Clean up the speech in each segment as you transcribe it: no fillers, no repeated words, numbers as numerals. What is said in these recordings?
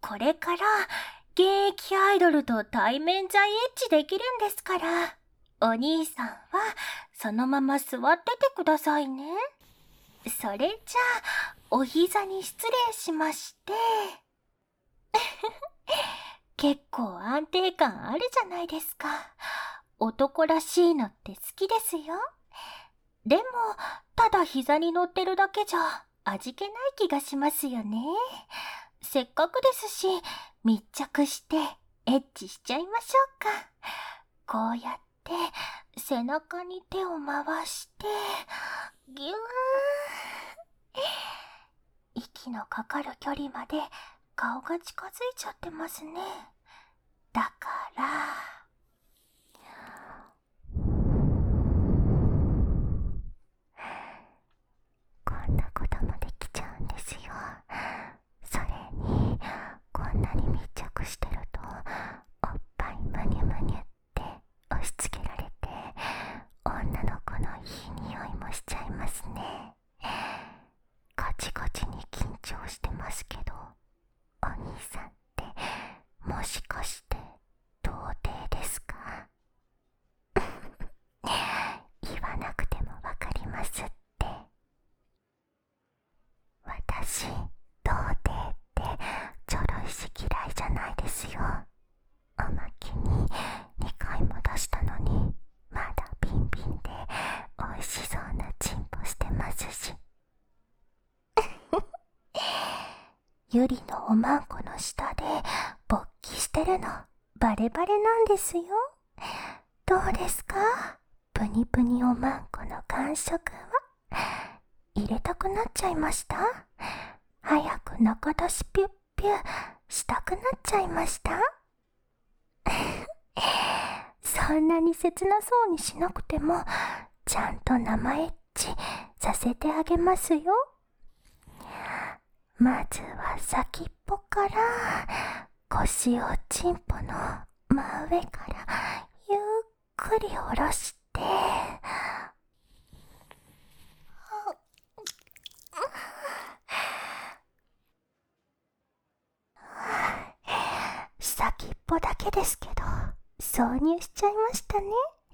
これから現役アイドルと対面じゃエッチできるんですから、お兄さんはそのまま座っててくださいね。それじゃあ、お膝に失礼しまして。結構安定感あるじゃないですか。男らしいのって好きですよ。でも、ただ膝に乗ってるだけじゃ味気ない気がしますよね。せっかくですし、密着してエッチしちゃいましょうか。こうやって背中に手を回して、ぎゅーん。息のかかる距離まで顔が近づいちゃってますね。だから、こんなこともできちゃうんですよ。それに、こんなに密着してると、おっぱいむにゅむにゅって押し付けられて、女の子のいい匂いもしちゃいますね。カチカチに緊張してますけど、お兄さんってもしかして童貞ですか？言わなくてもわかりますって。私、童貞ってちょろいし嫌いじゃないですよ。おまけに2回も出したのに、まだビンビンで美味しそうなチンポしてますし。ゆりのおまんこの下で勃起してるのバレバレなんですよ。どうですか？プニプニおまんこの感触は入れたくなっちゃいました？早く中出しピュッピュしたくなっちゃいました？そんなに切なそうにしなくても、ちゃんと生エッチさせてあげますよ。まずは先っぽから腰をチンポの真上からゆっくり下ろして、先っぽだけですけど挿入しちゃいましたね。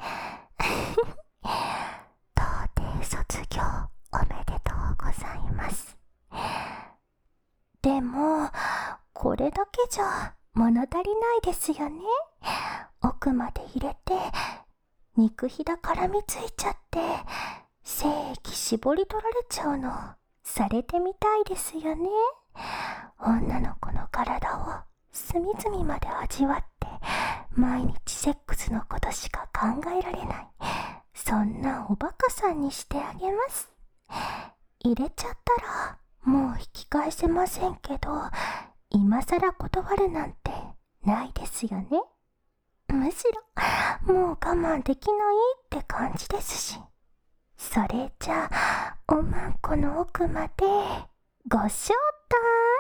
童貞卒業おめでとうございます。でもこれだけじゃ物足りないですよね。奥まで入れて肉ひだ絡みついちゃって精液絞り取られちゃうのされてみたいですよね。女の子の体を隅々まで味わって毎日セックスのことしか考えられない、そんなおバカさんにしてあげます。入れちゃったらもう引き返せませんけど、今さら断るなんてないですよね。むしろもう我慢できないって感じですし。それじゃあおまんこの奥までご招待。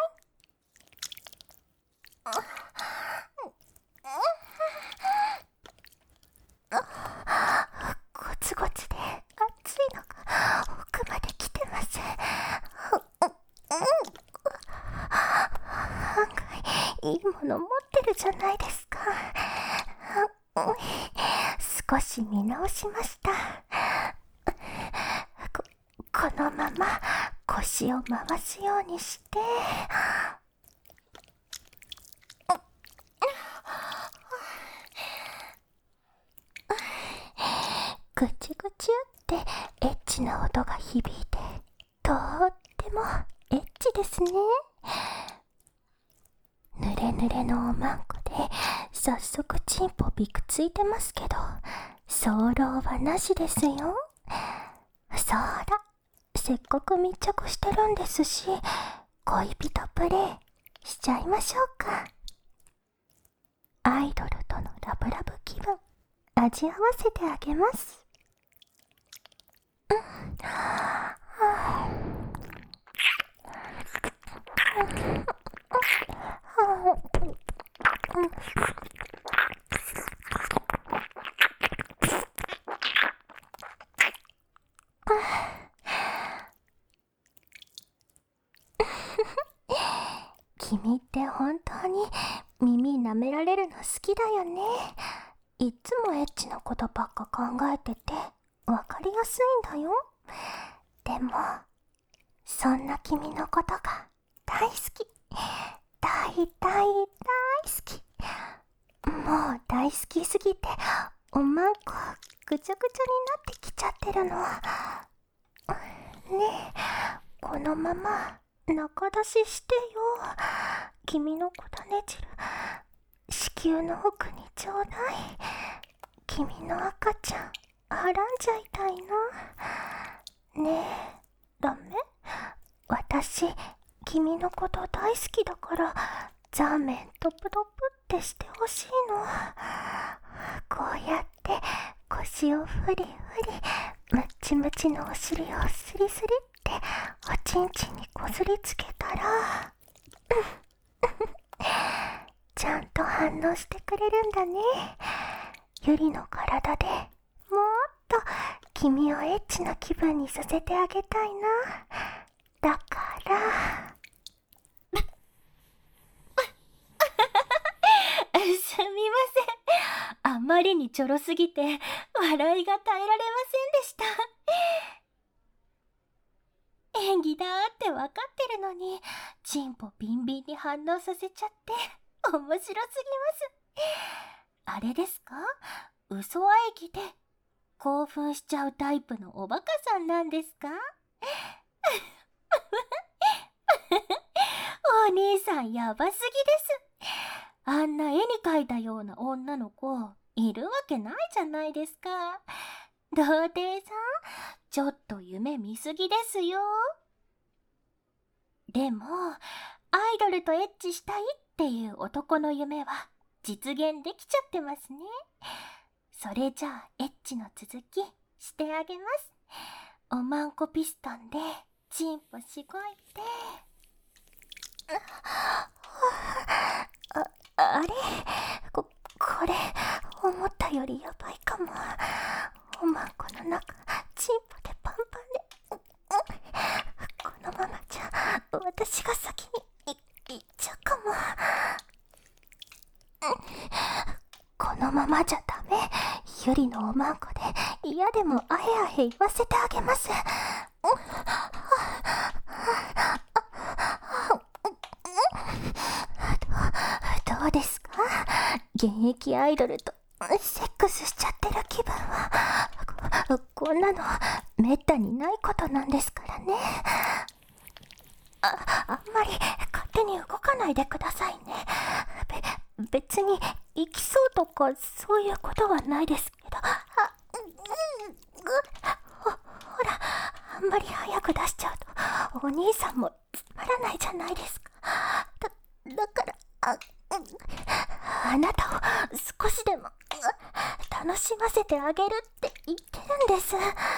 ゴツゴツで熱いのが奥まで来てます。案外いいもの持ってるじゃないですか。少し見直しました。このまま腰を回すようにして、ぐちぐちってエッチな音が響いて、とってもエッチですね。ぬれぬれのおまんこで早速チンポびくついてますけど、早漏はなしですよ。そうだ、せっかく密着してるんですし、恋人プレイしちゃいましょうか。アイドルとのラブラブ気分味合わせてあげます。 君って本当に耳舐められるの好きだよね。いつもエッチなことばっか考えててわかりやすいんだよ。でもそんな君のことが大好き。大好き。もう大好きすぎておまんこぐちゃぐちゃになってきちゃってるの。ねえ、このまま中出ししてよ。君の小種汁子宮の奥にちょうだい。君の赤ちゃんはらんじゃいたいな。ねえ、ダメ？私君のこと大好きだからザーメントップトップってしてほしいの。こうやって腰をフリフリ、ムチムチのお尻をスリスリっておちんちんにこすりつけたらちゃんと反応してくれるんだね。ゆりの体でもっと君をエッチな気分にさせてあげたいな。だからすみません。あまりにちょろすぎて笑いが耐えられませんでした。演技だってわかってるのにチンポビンビンに反応させちゃって面白すぎます。あれですか？嘘演技で興奮しちゃうタイプのおバカさんなんですか？お兄さんやばすぎです。あんな絵に描いたような女の子いるわけないじゃないですか。童貞さん、ちょっと夢見すぎですよ。でもアイドルとエッチしたいっていう男の夢は実現できちゃってますね。それじゃあエッチの続きしてあげます。おまんこピストンでチンポしごいて。 あれ？これ思ったよりやばいかも。おまんこの中チンポでパンパンで、このままじゃ私が先に行っちゃうかも。このままじゃダメ。ゆりのおまんこで嫌でもあへあへ言わせてあげます。どうですか？現役アイドルとセックスしちゃってる気分は。こんなのめったにないことなんですからね。あんまり勝手に動かないでくださいね。別に行きそうとかそういうことはないですけど。ほら、あんまり早く出しちゃうとお兄さんもつまらないじゃないですか。だからあなたを少しでも楽しませてあげるって言ってるんです。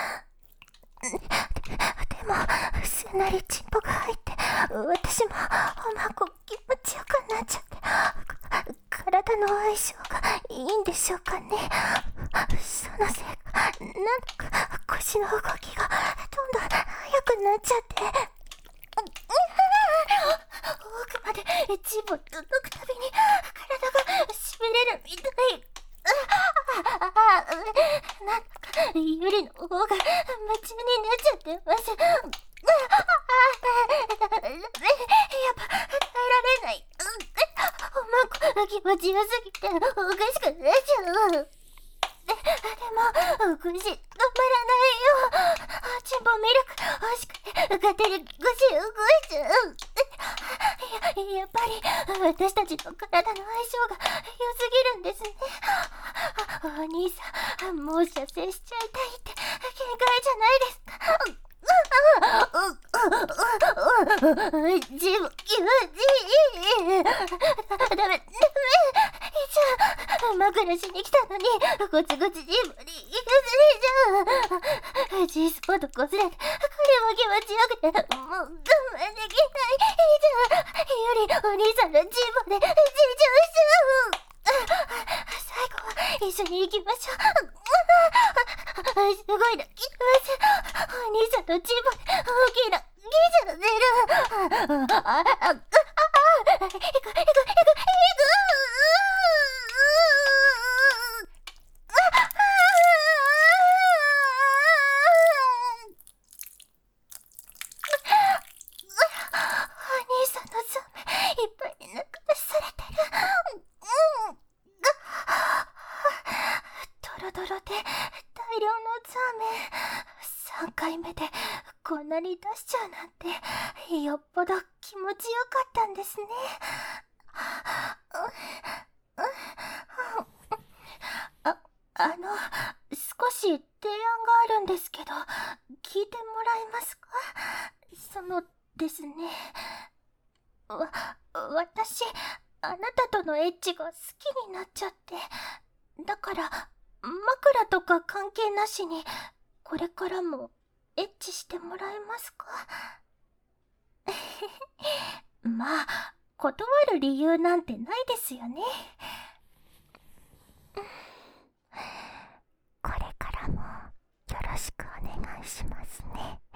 でもすんなりチンポが入って私もおまんこ気持ちよくなっちゃって、体の相性がいいんでしょうかね。そのせいかなんだか腰の動きがどんどん速くなっちゃって、奥までチンポ届くたびに体がしびれるみたい。なんだかゆりの方が夢中になっちゃってます。やっぱ耐えられない。おまんこ気持ちよすぎておかしくなっちゃう。でもおかし止まらないよ。チンポミルク欲しくて勝手に腰動いちゃう。やっぱり私たちの体の相性が良すぎるんですね。お兄さん、もう射精しちゃいたいって限界じゃないですか。気持ちいい。ダメ。枕しに来たのにゴツゴツジムに行かされちゃう。G スポットこすれてこれも気持ちよくてもう我慢できないじゃん。よりお兄さんのジムで成長しちゃう。最後は一緒に行きましょう。すごいな、きますお兄さんのジムで大きなギジャが出る。 兄さんのザメ、いっぱいに抜かされてる。ドロドロで大量のザメ。3回目でこんなに出しちゃうなんて、よっぽど気持ちよかったんですね。少し提案があるんですけど、聞いてもらえますか？そのですね、私、あなたとのエッチが好きになっちゃって、だから枕とか関係なしにこれからもエッチしてもらえますか？まあ、断る理由なんてないですよね。 これからもよろしくお願いしますね。